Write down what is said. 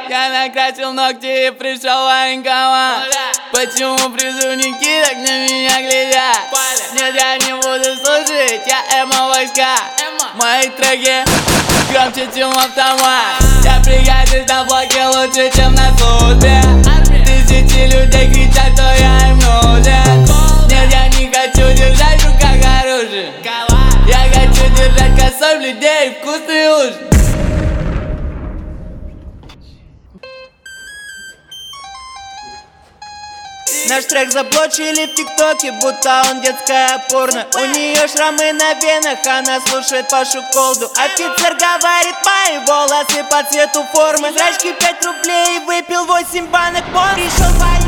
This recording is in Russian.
Я накрасил ногти и пришел военкомат. Почему призывники так на меня глядят? Нет, я не буду служить, я эмо-войска. Мои треки громче, чем автомат. Я пригодюсь на блоке лучше, чем на службе. Тысячи людей кричат, что я им нужен. Нет, я не хочу держать в руках оружие. Я хочу держать косой в людей вкусный ужин. Наш трек заблочили в ТикТоке, будто он детская порно. У нее шрамы на венах, она слушает Пашу Колду. Офицер говорит, мои волосы по цвету формы. Зрачки 5 рублей, выпил 8 банок пон. Пришел